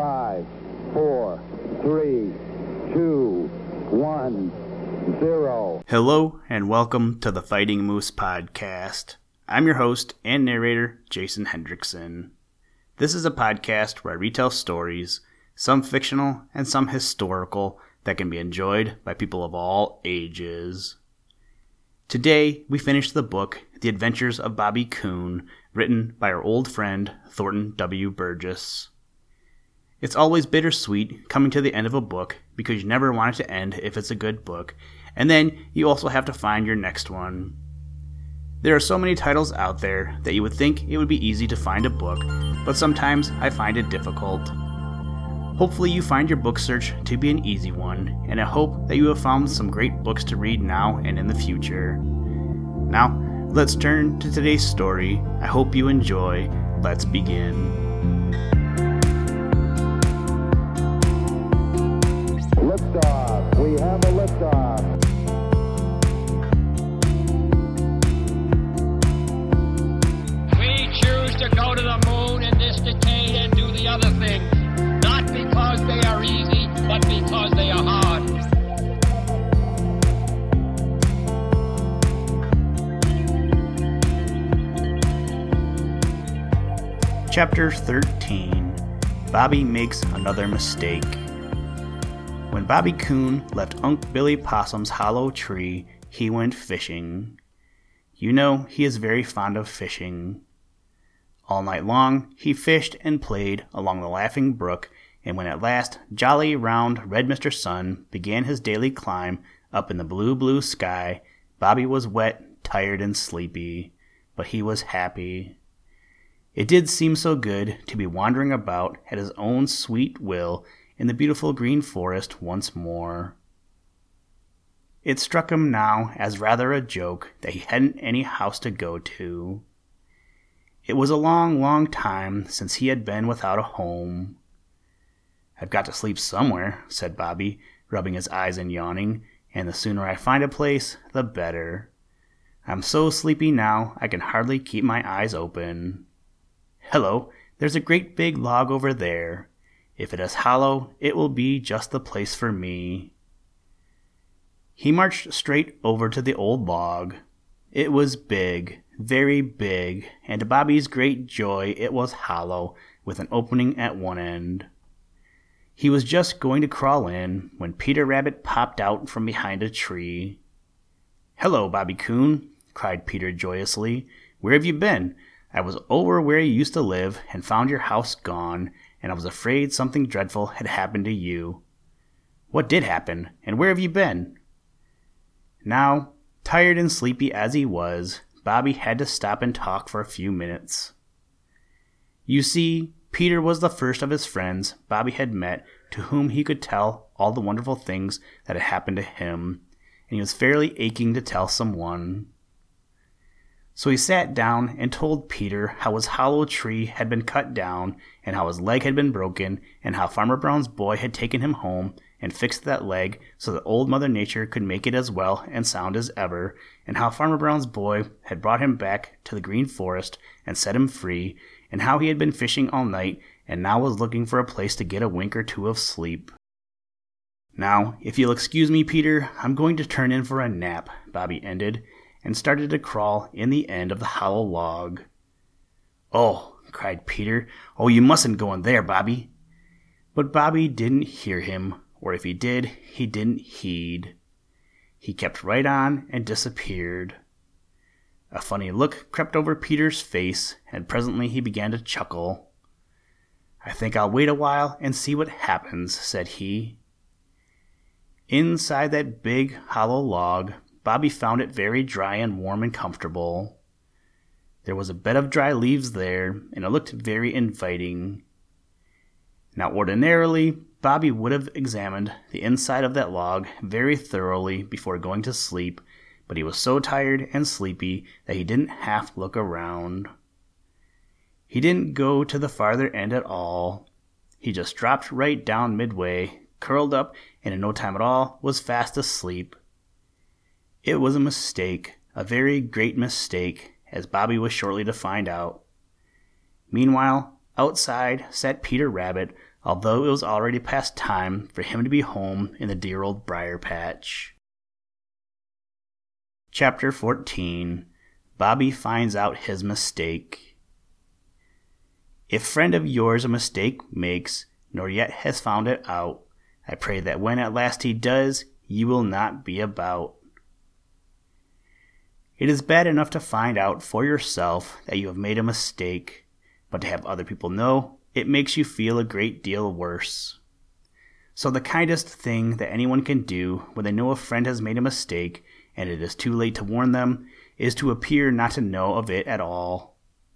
5, 4, 3, 2, 1, 0. Hello and welcome to the Fighting Moose Podcast. I'm your host and narrator, Jason Hendrickson. This is a podcast where I retell stories, some fictional and some historical, that can be enjoyed by people of all ages. Today, we finish the book, The Adventures of Bobby Coon, written by our old friend, Thornton W. Burgess. It's always bittersweet coming to the end of a book because you never want it to end if it's a good book, and then you also have to find your next one. There are so many titles out there that you would think it would be easy to find a book, but sometimes I find it difficult. Hopefully you find your book search to be an easy one, and I hope that you have found some great books to read now and in the future. Now, let's turn to today's story. I hope you enjoy. Let's begin. Liftoff. We have a liftoff. We choose to go to the moon in this decade and do the other things, not because they are easy, but because they are hard. Chapter 13. Bobby Makes Another Mistake. When Bobby Coon left Unc' Billy Possum's hollow tree, he went fishing. You know he is very fond of fishing. All night long he fished and played along the Laughing Brook, and when at last jolly, round, red Mr. Sun began his daily climb up in the blue, blue sky, Bobby was wet, tired, and sleepy, but he was happy. It did seem so good to be wandering about at his own sweet will in the beautiful green forest once more. It struck him now as rather a joke that he hadn't any house to go to. It was a long, long time since he had been without a home. "I've got to sleep somewhere," said Bobby, rubbing his eyes and yawning, "and the sooner I find a place, the better. I'm so sleepy now I can hardly keep my eyes open. Hello, there's a great big log over there. If it is hollow, it will be just the place for me." He marched straight over to the old log. It was big, very big, and to Bobby's great joy it was hollow, with an opening at one end. He was just going to crawl in when Peter Rabbit popped out from behind a tree. "Hello, Bobby Coon," cried Peter joyously. "Where have you been? I was over where you used to live and found your house gone, and I was afraid something dreadful had happened to you." "What did happen, and where have you been?" Now, tired and sleepy as he was, Bobby had to stop and talk for a few minutes. You see, Peter was the first of his friends Bobby had met to whom he could tell all the wonderful things that had happened to him, and he was fairly aching to tell someone. So he sat down and told Peter how his hollow tree had been cut down, and how his leg had been broken, and how Farmer Brown's boy had taken him home and fixed that leg so that old Mother Nature could make it as well and sound as ever, and how Farmer Brown's boy had brought him back to the Green Forest and set him free, and how he had been fishing all night and now was looking for a place to get a wink or two of sleep. "Now, if you'll excuse me, Peter, I'm going to turn in for a nap," Bobby ended, and started to crawl in the end of the hollow log. "Oh," cried Peter, "oh, you mustn't go in there, Bobby." But Bobby didn't hear him, or if he did, he didn't heed. He kept right on and disappeared. A funny look crept over Peter's face, and presently he began to chuckle. "I think I'll wait a while and see what happens," said he. Inside that big hollow log, Bobby found it very dry and warm and comfortable. There was a bed of dry leaves there, and it looked very inviting. Now ordinarily, Bobby would have examined the inside of that log very thoroughly before going to sleep, but he was so tired and sleepy that he didn't half look around. He didn't go to the farther end at all. He just dropped right down midway, curled up, and in no time at all was fast asleep. It was a mistake, a very great mistake, as Bobby was shortly to find out. Meanwhile, outside sat Peter Rabbit, although it was already past time for him to be home in the dear old briar patch. Chapter 14. Bobby finds out his mistake. If friend of yours a mistake makes, nor yet has found it out, I pray that when at last he does, ye will not be about. It is bad enough to find out for yourself that you have made a mistake, but to have other people know, it makes you feel a great deal worse. So the kindest thing that anyone can do when they know a friend has made a mistake and it is too late to warn them is to appear not to know of it at all.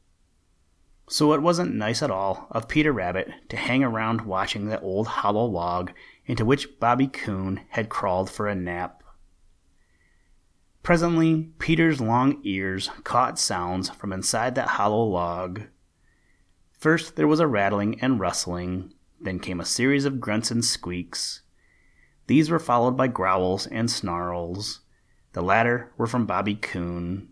So it wasn't nice at all of Peter Rabbit to hang around watching the old hollow log into which Bobby Coon had crawled for a nap. Presently, Peter's long ears caught sounds from inside that hollow log. First there was a rattling and rustling, then came a series of grunts and squeaks. These were followed by growls and snarls. The latter were from Bobby Coon.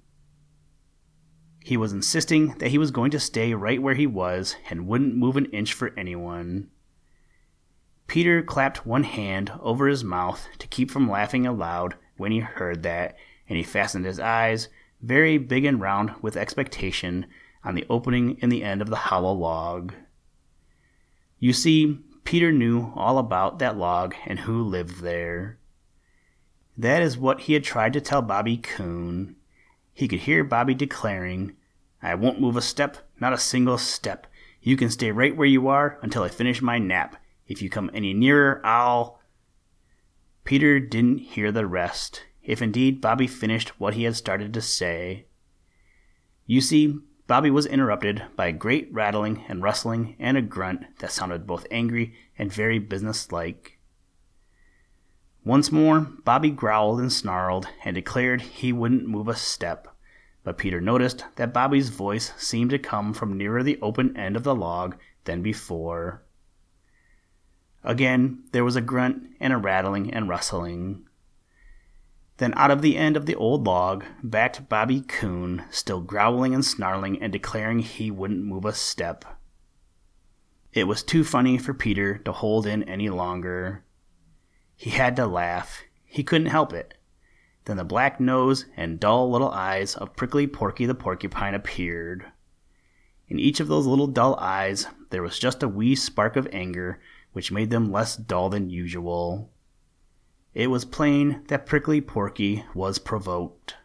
He was insisting that he was going to stay right where he was and wouldn't move an inch for anyone. Peter clapped one hand over his mouth to keep from laughing aloud when he heard that, and he fastened his eyes, very big and round with expectation, on the opening in the end of the hollow log. You see, Peter knew all about that log and who lived there. That is what he had tried to tell Bobby Coon. He could hear Bobby declaring, "I won't move a step, not a single step. You can stay right where you are until I finish my nap. If you come any nearer, I'll—" Peter didn't hear the rest, if indeed Bobby finished what he had started to say. You see, Bobby was interrupted by a great rattling and rustling and a grunt that sounded both angry and very businesslike. Once more, Bobby growled and snarled and declared he wouldn't move a step, but Peter noticed that Bobby's voice seemed to come from nearer the open end of the log than before. Again, there was a grunt and a rattling and rustling. Then out of the end of the old log backed Bobby Coon, still growling and snarling and declaring he wouldn't move a step. It was too funny for Peter to hold in any longer. He had to laugh. He couldn't help it. Then the black nose and dull little eyes of Prickly Porky the Porcupine appeared. In each of those little dull eyes there was just a wee spark of anger, which made them less dull than usual. It was plain that Prickly Porky was provoked.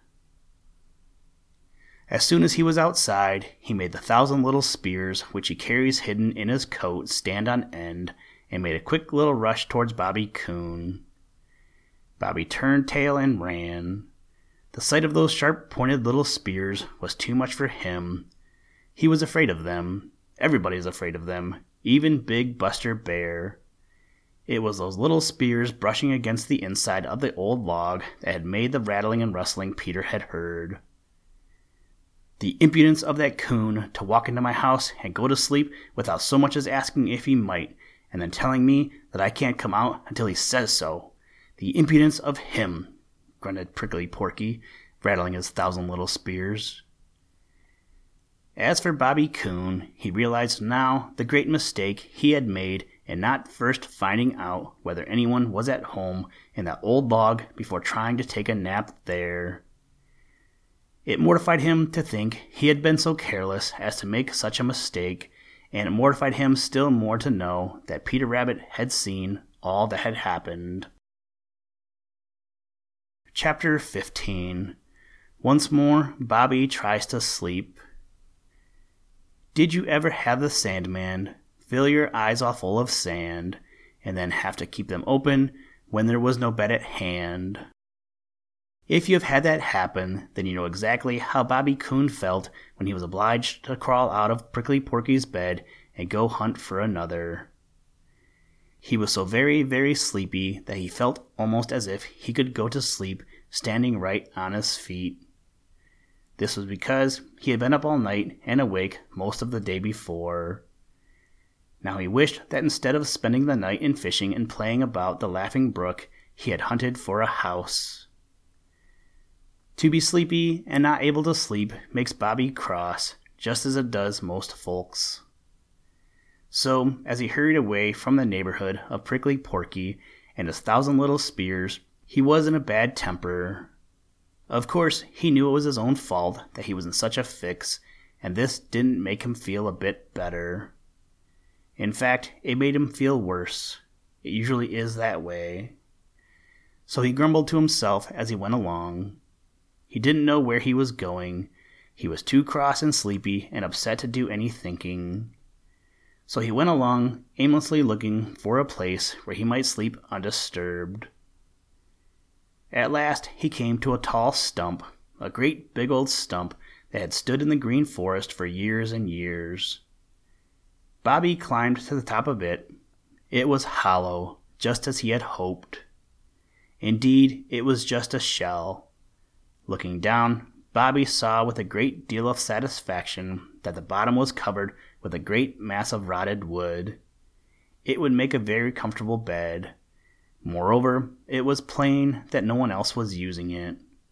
As soon as he was outside, he made the 1,000 little spears which he carries hidden in his coat stand on end, and made a quick little rush towards Bobby Coon. Bobby turned tail and ran. The sight of those sharp-pointed little spears was too much for him. He was afraid of them. Everybody's afraid of them, even big Buster Bear. It was those little spears brushing against the inside of the old log that had made the rattling and rustling Peter had heard. The impudence of that coon to walk into my house and go to sleep without so much as asking if he might, and then telling me that I can't come out until he says so. The impudence of him, grunted Prickly Porky, rattling his 1,000 little spears. As for Bobby Coon, he realized now the great mistake he had made in not first finding out whether anyone was at home in that old log before trying to take a nap there. It mortified him to think he had been so careless as to make such a mistake, and it mortified him still more to know that Peter Rabbit had seen all that had happened. Chapter 15. Once more, Bobby tries to sleep. Did you ever have the Sandman fill your eyes all full of sand, and then have to keep them open when there was no bed at hand? If you have had that happen, then you know exactly how Bobby Coon felt when he was obliged to crawl out of Prickly Porky's bed and go hunt for another. He was so very, very sleepy that he felt almost as if he could go to sleep standing right on his feet. This was because he had been up all night and awake most of the day before. Now he wished that instead of spending the night in fishing and playing about the Laughing Brook, he had hunted for a house. To be sleepy and not able to sleep makes Bobby cross, just as it does most folks. So, as he hurried away from the neighborhood of Prickly Porky and his 1,000 little spears, he was in a bad temper. Of course, he knew it was his own fault that he was in such a fix, and this didn't make him feel a bit better. In fact, it made him feel worse. It usually is that way. So he grumbled to himself as he went along. He didn't know where he was going. He was too cross and sleepy and upset to do any thinking. So he went along, aimlessly looking for a place where he might sleep undisturbed. At last he came to a tall stump, a great big old stump that had stood in the Green Forest for years and years. Bobby climbed to the top of it. It was hollow, just as he had hoped. Indeed, it was just a shell. Looking down, Bobby saw with a great deal of satisfaction that the bottom was covered with a great mass of rotted wood. It would make a very comfortable bed. Moreover, it was plain that no one else was using it.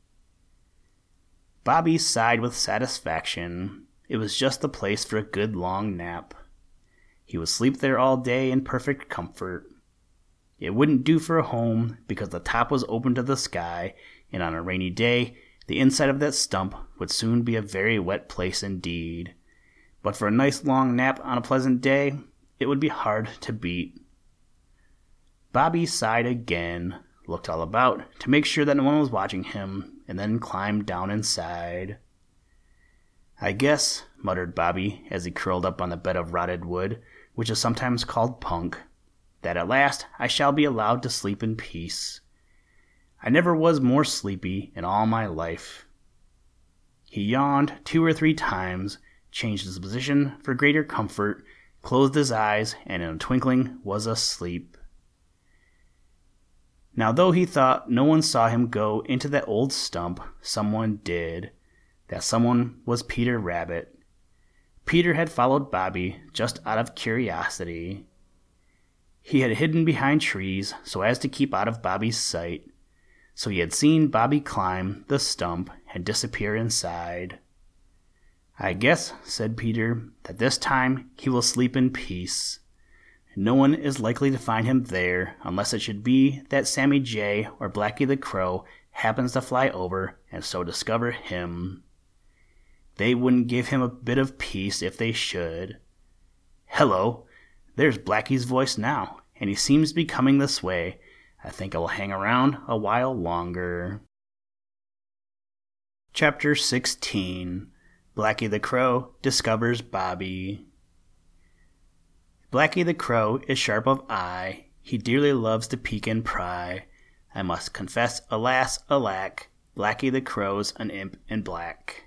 Bobby sighed with satisfaction. It was just the place for a good long nap. He would sleep there all day in perfect comfort. It wouldn't do for a home because the top was open to the sky, and on a rainy day, the inside of that stump would soon be a very wet place indeed. But for a nice long nap on a pleasant day, it would be hard to beat. Bobby sighed again, looked all about to make sure that no one was watching him, and then climbed down inside. "I guess," muttered Bobby as he curled up on the bed of rotted wood, which is sometimes called punk, "that at last I shall be allowed to sleep in peace. I never was more sleepy in all my life." He yawned 2 or 3 times, changed his position for greater comfort, closed his eyes, and in a twinkling was asleep. Now, though he thought no one saw him go into that old stump, someone did. That someone was Peter Rabbit. Peter had followed Bobby just out of curiosity. He had hidden behind trees so as to keep out of Bobby's sight. So he had seen Bobby climb the stump and disappear inside. "I guess," said Peter, "that this time he will sleep in peace. No one is likely to find him there unless it should be that Sammy Jay or Blacky the Crow happens to fly over and so discover him. They wouldn't give him a bit of peace if they should. Hello, there's Blacky's voice now, and he seems to be coming this way. I think I will hang around a while longer." Chapter 16. Blacky the Crow discovers Bobby. Blacky the Crow is sharp of eye. He dearly loves to peek and pry. I must confess, alas, alack, Blacky the Crow's an imp in black.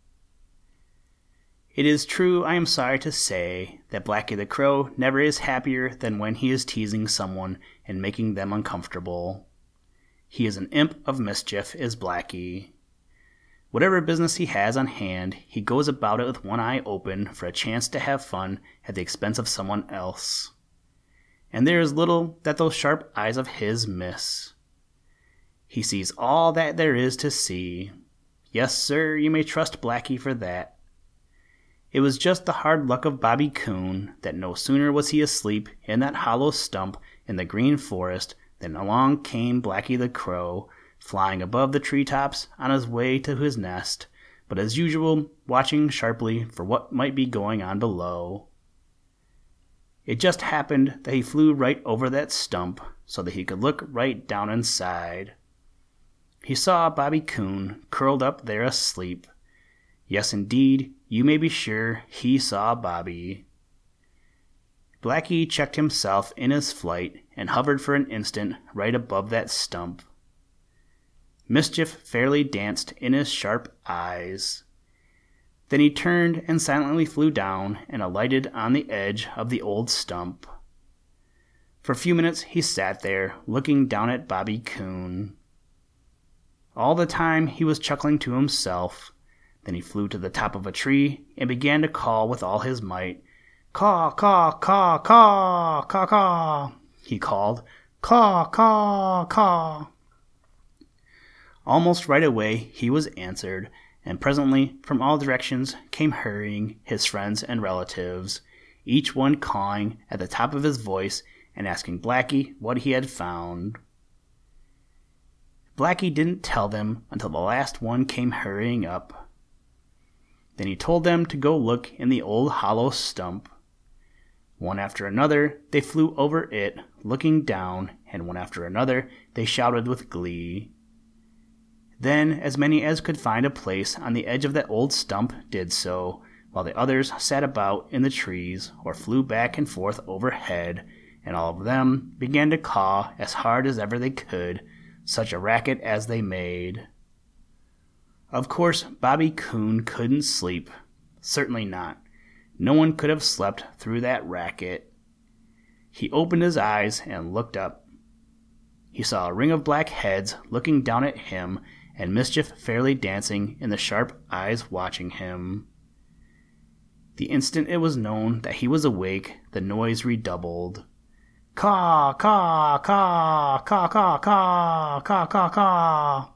It is true, I am sorry to say, that Blacky the Crow never is happier than when he is teasing someone and making them uncomfortable. He is an imp of mischief, is Blacky. Whatever business he has on hand, he goes about it with one eye open for a chance to have fun at the expense of someone else. And there is little that those sharp eyes of his miss. He sees all that there is to see. Yes, sir, you may trust Blacky for that. It was just the hard luck of Bobby Coon that no sooner was he asleep in that hollow stump in the Green Forest than along came Blacky the Crow, flying above the treetops on his way to his nest, but as usual watching sharply for what might be going on below. It just happened that he flew right over that stump so that he could look right down inside. He saw Bobby Coon curled up there asleep. Yes, indeed, you may be sure he saw Bobby. Blacky checked himself in his flight and hovered for an instant right above that stump. Mischief fairly danced in his sharp eyes. Then he turned and silently flew down and alighted on the edge of the old stump. For a few minutes he sat there, looking down at Bobby Coon. All the time he was chuckling to himself. Then he flew to the top of a tree and began to call with all his might. "Caw, caw, caw, caw, caw, caw," he called. "Caw, caw, caw." Almost right away he was answered, and presently from all directions came hurrying his friends and relatives. each one cawing at the top of his voice and asking Blackie what he had found. Blackie didn't tell them until the last one came hurrying up. Then he told them to go look in the old hollow stump. One after another, they flew over it, looking down, and one after another, they shouted with glee. Then, as many as could find a place on the edge of that old stump did so, while the others sat about in the trees or flew back and forth overhead, and all of them began to caw as hard as ever they could, such a racket as they made. Of course, Bobby Coon couldn't sleep. Certainly not. No one could have slept through that racket. He opened his eyes and looked up. He saw a ring of black heads looking down at him, and mischief fairly dancing in the sharp eyes watching him. The instant it was known that he was awake, the noise redoubled. Caw, caw, caw, caw, caw, caw, caw, caw, caw.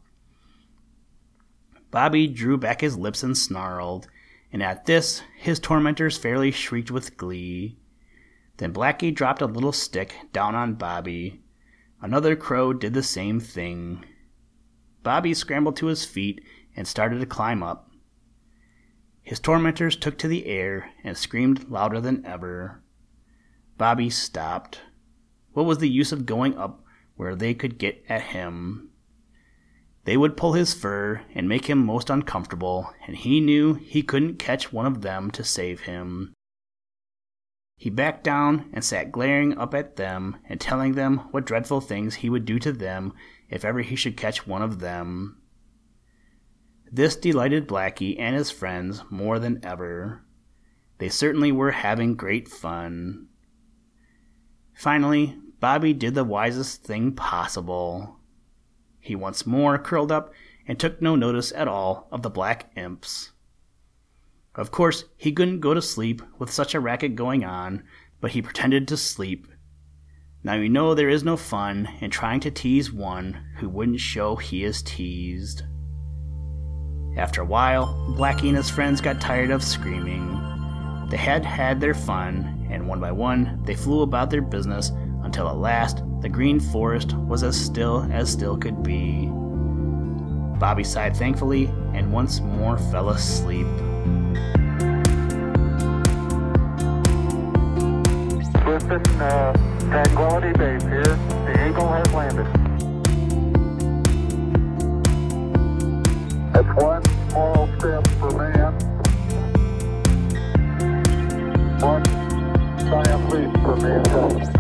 Bobby drew back his lips and snarled, and at this his tormentors fairly shrieked with glee. Then Blackie dropped a little stick down on Bobby. Another crow did the same thing. Bobby scrambled to his feet and started to climb up. His tormentors took to the air and screamed louder than ever. Bobby stopped. What was the use of going up where they could get at him? They would pull his fur and make him most uncomfortable, and he knew he couldn't catch one of them to save him. He backed down and sat glaring up at them and telling them what dreadful things he would do to them if ever he should catch one of them. This delighted Blackie and his friends more than ever. They certainly were having great fun. Finally, Bobby did the wisest thing possible. He once more curled up and took no notice at all of the black imps. Of course, he couldn't go to sleep with such a racket going on, but he pretended to sleep. Now you know there is no fun in trying to tease one who wouldn't show he is teased. After a while, Blackie and his friends got tired of screaming. They had had their fun, and one by one they flew about their business until at last the green forest was as still could be. Bobby sighed thankfully and once more fell asleep. Listen, Tranquility Base here. The Eagle has landed. That's one small step for man, one giant leap for mankind.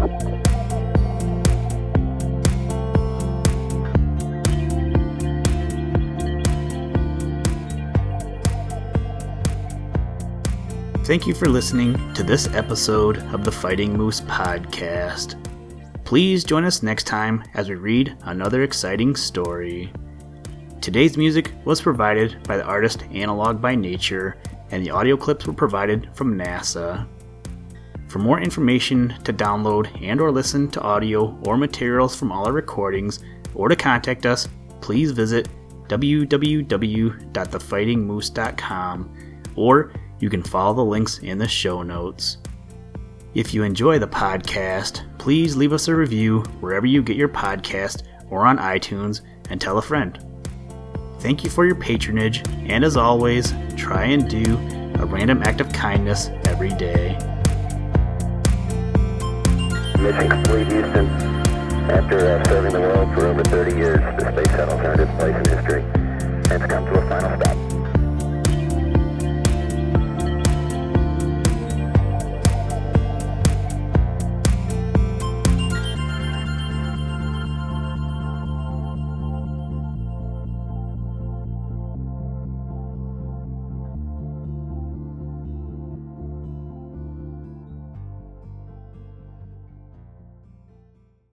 Thank you for listening to this episode of the Fighting Moose Podcast. Please join us next time as we read another exciting story. Today's music was provided by the artist Analog by Nature, and the audio clips were provided from NASA. For more information to download and or listen to audio or materials from all our recordings, or to contact us, please visit www.thefightingmoose.com, or you can follow the links in the show notes. If you enjoy the podcast, please leave us a review wherever you get your podcast or on iTunes, and tell a friend. Thank you for your patronage, and as always, try and do a random act of kindness every day. Mission complete, Houston. After serving the world for over 30 years, the space shuttle turned its place in history.